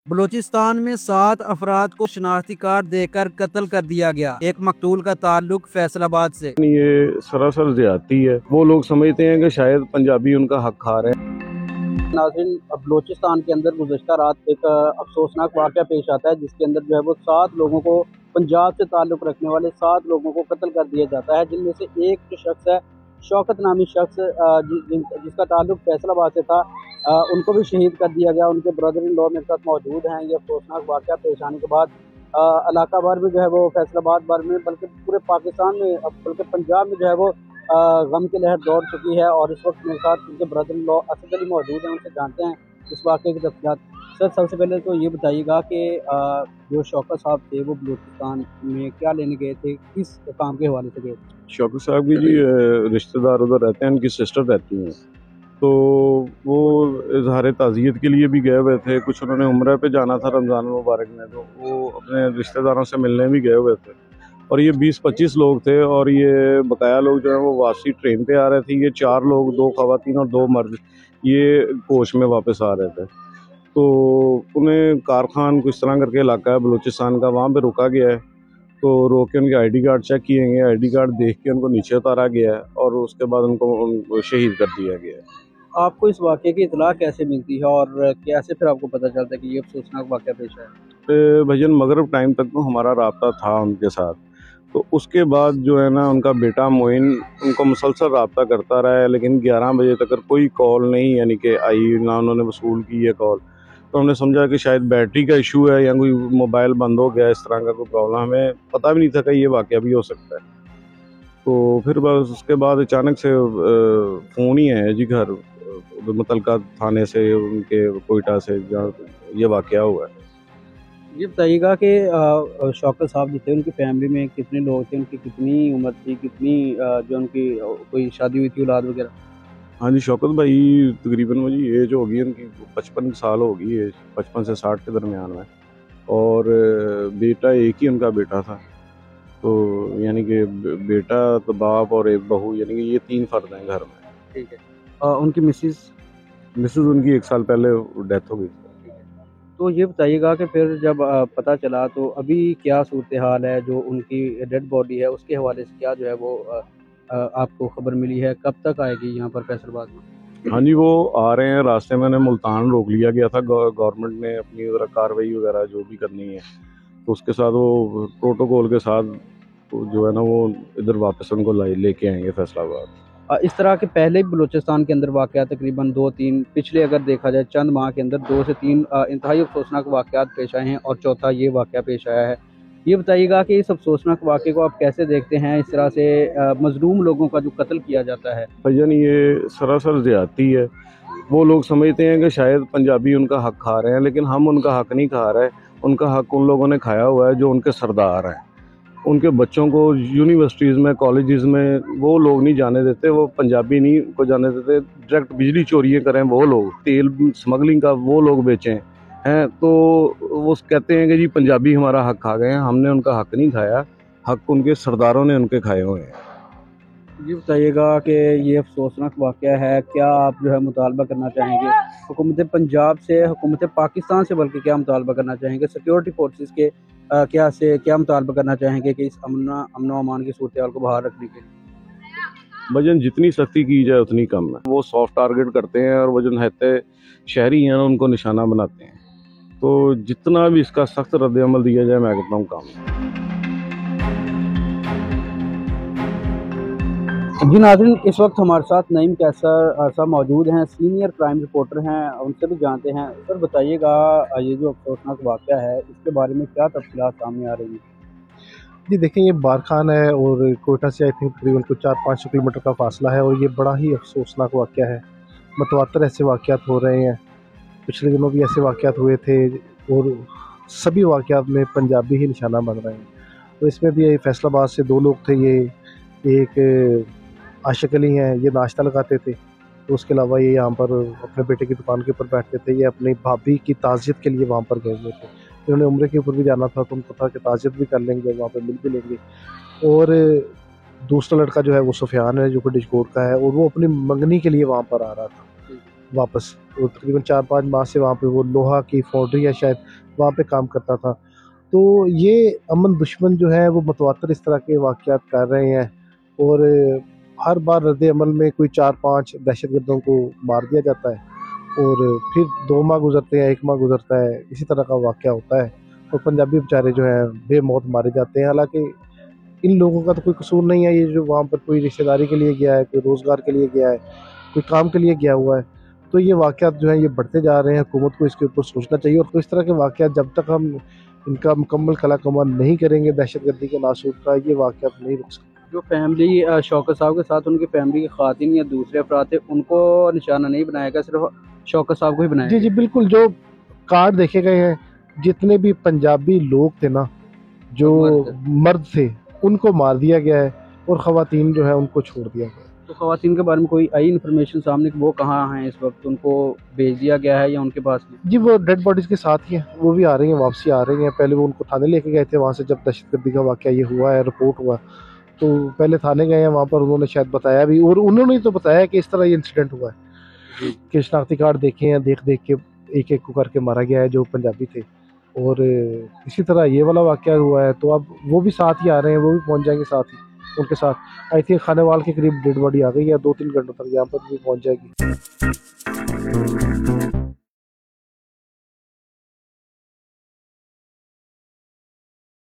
بلوچستان میں 7 افراد کو شناختی کارڈ دے کر قتل کر دیا گیا۔ ایک مقتول کا تعلق فیصل آباد سے۔ یہ سراسر زیادتی ہے۔ وہ لوگ سمجھتے ہیں کہ شاید پنجابی ان کا حق کھا رہے ہیں۔ ناظرین، بلوچستان کے اندر گزشتہ رات ایک افسوسناک واقعہ پیش آتا ہے، جس کے اندر جو ہے وہ 7 لوگوں کو، پنجاب سے تعلق رکھنے والے 7 لوگوں کو قتل کر دیا جاتا ہے، جن میں سے ایک جو شخص ہے، شوکت نامی شخص، جس کا تعلق فیصل آباد سے تھا، ان کو بھی شہید کر دیا گیا۔ ان کے برادر ان لا میرے ساتھ موجود ہیں۔ یہ افسوسناک واقعہ پیش آنے کے بعد علاقہ بھر میں جو ہے وہ، فیصل آباد بھر میں، بلکہ پورے پاکستان میں، بلکہ پنجاب میں جو ہے وہ غم کی لہر دوڑ چکی ہے۔ اور اس وقت میرے ساتھ ان کے برادر ان لا اسد علی موجود ہیں، ان سے جانتے ہیں اس واقعے کی تفصیلات۔ سر، سب سے پہلے تو یہ بتائیے گا کہ جو شوکت صاحب تھے وہ بلوچستان میں کیا لینے گئے تھے، کس کام کے حوالے سے گئے تھے؟ شوکت صاحب کی جی رشتہ دار ادھر رہتے ہیں، ان کی سسٹر رہتی ہیں، تو وہ اظہار تعزیت کے لیے بھی گئے ہوئے تھے۔ کچھ انہوں نے عمرہ پہ جانا تھا رمضان المبارک میں، تو وہ اپنے رشتہ داروں سے ملنے بھی گئے ہوئے تھے۔ اور یہ 20-25 لوگ تھے، اور یہ بقایا لوگ جو ہیں وہ واپسی ٹرین پہ آ رہے تھے۔ یہ 4 لوگ، 2 خواتین اور 2 مرد، یہ کوچ میں واپس آ رہے تھے۔ تو انہیں کارخان کو اس طرح کر کے علاقہ ہے بلوچستان کا، وہاں پہ روکا گیا ہے۔ تو روک کے ان کے آئی ڈی کارڈ چیک کیے گئے، آئی ڈی کارڈ دیکھ کے ان کو نیچے اتارا گیا ہے، اور اس کے بعد ان کو شہید کر دیا گیا ہے۔ آپ کو اس واقعے کی اطلاع کیسے ملتی ہے اور کیسے پھر آپ کو پتہ چلتا ہے کہ یہ افسوسناک واقعہ پیش ہے؟ بھجن مغرب ٹائم تک تو ہمارا رابطہ تھا ان کے ساتھ، تو اس کے بعد جو ہے نا، ان کا بیٹا معین ان کو مسلسل رابطہ کرتا رہا ہے، لیکن 11 بجے تک کوئی کال نہیں یعنی کہ آئی، نہ انہوں نے وصول کی ہے کال۔ تو ہم نے سمجھا کہ شاید بیٹری کا ایشو ہے یا کوئی موبائل بند ہو گیا، اس طرح کا کوئی پرابلم، ہمیں پتہ بھی نہیں تھا کہ یہ واقعہ بھی ہو سکتا ہے۔ تو پھر بس اس کے بعد اچانک سے فون ہی ہے جی گھر متعلقہ تھانے سے، ان کے کوئٹہ سے، جہاں یہ واقعہ ہوا ہے۔ یہ بتائیے گا کہ شوکت صاحب جو تھے، ان کی فیملی میں کتنے لوگ تھے، ان کی کتنی عمر تھی، کتنی جو ان کی کوئی شادی ہوئی تھی، اولاد وغیرہ؟ ہاں جی، شوکت بھائی تقریباً مجھے ایج ہوگی ان کی 55 سال ہوگی، ایج 55 سے 60 کے درمیان میں، اور بیٹا ایک ہی ان کا بیٹا تھا۔ تو یعنی کہ بیٹا تو باپ اور ایک بہو، یعنی کہ یہ 3 فرد ہیں گھر میں۔ ٹھیک ہے۔ ان کی مسز ان کی 1 سال پہلے ڈیتھ ہو گئی۔ تو یہ بتائیے گا کہ پھر جب پتہ چلا تو ابھی کیا صورتحال ہے، جو ان کی ڈیڈ باڈی ہے اس کے حوالے سے کیا جو ہے وہ آپ کو خبر ملی ہے، کب تک آئے گی یہاں پر فیصل آباد میں؟ ہاں جی، وہ آ رہے ہیں، راستے میں نے ملتان روک لیا گیا تھا، گورنمنٹ نے اپنی کارروائی وغیرہ جو بھی کرنی ہے، تو اس کے ساتھ وہ پروٹوکول کے ساتھ جو ہے نا، وہ ادھر واپس ان کو لے کے آئیں گے فیصل آباد۔ اس طرح کے پہلے بلوچستان کے اندر واقعات تقریباً 2-3 پچھلے اگر دیکھا جائے چند ماہ کے اندر 2 سے 3 انتہائی افسوسناک واقعات پیش آئے ہیں، اور چوتھا یہ واقعہ پیش آیا ہے۔ یہ بتائیے گا کہ اس افسوسناک واقعے کو آپ کیسے دیکھتے ہیں، اس طرح سے مظلوم لوگوں کا جو قتل کیا جاتا ہے؟ بھجن یہ سراسر زیادتی ہے۔ وہ لوگ سمجھتے ہیں کہ شاید پنجابی ان کا حق کھا رہے ہیں، لیکن ہم ان کا حق نہیں کھا رہے۔ ان کا حق ان لوگوں نے کھایا ہوا ہے جو ان کے سردار ہیں۔ ان کے بچوں کو یونیورسٹیز میں، کالجز میں وہ لوگ نہیں جانے دیتے، وہ پنجابی نہیں کو جانے دیتے۔ ڈائریکٹ بجلی چوریاں کریں وہ لوگ، تیل سمگلنگ کا وہ لوگ بیچیں ہیں، تو وہ کہتے ہیں کہ جی پنجابی ہمارا حق کھا گئے ہیں۔ ہم نے ان کا حق نہیں کھایا، حق ان کے سرداروں نے ان کے کھائے ہوئے ہیں۔ یہ بتائیے گا کہ یہ افسوسناک واقعہ ہے، کیا آپ جو ہے مطالبہ کرنا چاہیں گے حکومت پنجاب سے، حکومت پاکستان سے، بلکہ کیا مطالبہ کرنا چاہیں گے سیکیورٹی فورسز کے کیا مطالبہ کرنا چاہیں گے کہ اس امن و امان کی صورتحال کو بحال رکھنے کے لیے؟ بھجن جتنی سختی کی جائے اتنی کم ہے۔ وہ سافٹ ٹارگٹ کرتے ہیں، اور وہ جو نہتے شہری ہیں ان کو نشانہ بناتے ہیں، تو جتنا بھی اس کا سخت رد عمل دیا جائے، میں کہتا ہوں کام ہے۔ جی ناظرین، اس وقت ہمارے ساتھ نعیم قیصر صاحب موجود ہیں، سینئر کرائم رپورٹر ہیں، ان سے بھی جانتے ہیں۔ سر بتائیے گا، یہ جو افسوسناک واقعہ ہے اس کے بارے میں کیا تفصیلات سامنے آ رہی ہیں؟ جی دیکھیں، یہ بارخان ہے اور کوئٹہ سے آئی تھنک تقریباً 4-5 کلومیٹر کا فاصلہ ہے، اور یہ بڑا ہی افسوسناک واقعہ ہے۔ متواتر ایسے واقعات ہو رہے ہیں، پچھلے دنوں بھی ایسے واقعات ہوئے تھے، اور سبھی واقعات میں پنجابی ہی نشانہ بن رہے ہیں۔ تو اس میں بھی فیصل آباد سے 2 لوگ تھے، یہ ایک عاشق علی ہیں، یہ ناشتہ لگاتے تھے، تو اس کے علاوہ یہ یہاں پر اپنے بیٹے کی دکان کے اوپر بیٹھتے تھے۔ یہ اپنی بھابھی کی تعزیت کے لیے وہاں پر گئے ہوئے تھے، انہوں نے عمرے کے اوپر بھی جانا تھا، تو ان کو تھا کہ تعزیت بھی کر لیں گے، وہاں پہ مل بھی لیں گے۔ اور دوسرا لڑکا جو ہے وہ سفیان ہے، جو کہ ڈشکوٹ کا ہے، اور وہ اپنی منگنی کے لیے وہاں پر آ رہا تھا۔ वापस। वो तकरीबन 4-5 माह से वहाँ पे वो लोहा की फाउंड्री है शायद, वहाँ पे काम करता था। तो ये अमन दुश्मन जो है वो मतवातर इस तरह के वाक़यात कर रहे हैं, और हर बार रद्द अमल में कोई 4-5 दहशतगर्दों को मार दिया जाता है, और फिर 2 माह गुजरते हैं, 1 माह गुजरता है, इसी तरह का वाक़या होता है, और पंजाबी बेचारे जो हैं बेमौत मारे जाते हैं। हालाँकि इन लोगों का तो कोई कसूर नहीं है, ये जो वहाँ पर कोई रिश्तेदारी के लिए गया है, कोई रोज़गार के लिए गया है, कोई काम के लिए गया हुआ है, तो ये वाक़यात जो हैं ये बढ़ते जा रहे हैं। हुकूमत को इसके ऊपर सोचना चाहिए, और तो इस तरह के वाक़यात जब तक हम इनका मुकम्मल कलाकमान नहीं करेंगे दहशतगर्दी के नासूर का, ये वाक़यात नहीं रुक सकते। जो फैमिली शौकत साहब के साथ उनकी फैमिली के ख़ातिन या दूसरे अफराद थे, उनको निशाना नहीं बनाया गया, सिर्फ शौकत साहब को ही बनाया जी जी बिल्कुल, जो कार्ड देखे गए हैं, जितने भी पंजाबी लोग थे ना, जो मर्द थे, उनको मार दिया गया है, और ख़वातीन जो है उनको छोड़ दिया गया है। तो ख़वातीन के बारे में कोई आई इन्फॉर्मेशन सामने कि वो कहाँ हैं इस वक्त, उनको भेज दिया गया है या उनके पास नहीं? जी वो डेड बॉडीज़ के साथ ही हैं, वो भी आ रही हैं, वापसी आ रही हैं। पहले वो उनको थाने लेके गए थे, वहाँ से जब दहशतगर्दी का वाक़या ये हुआ है, रिपोर्ट हुआ, तो पहले थाने गए हैं, वहाँ पर उन्होंने शायद बताया भी, और उन्होंने ही तो बताया कि इस तरह ये इंसिडेंट हुआ है कि शनाख्ती कार्ड देखे हैं, देख देख के एक-एक को करके मारा गया है जो पंजाबी थे, और इसी तरह ये वाला वाक़या हुआ है। तो अब वो भी साथ ही आ रहे हैं, वो भी पहुँच जाएँगे साथ ही उनके साथ। आई थिंक खानेवाल के करीब डेड बॉडी आ गई है, 2-3 घंटों तक यहाँ पर भी पहुँच जाएगी।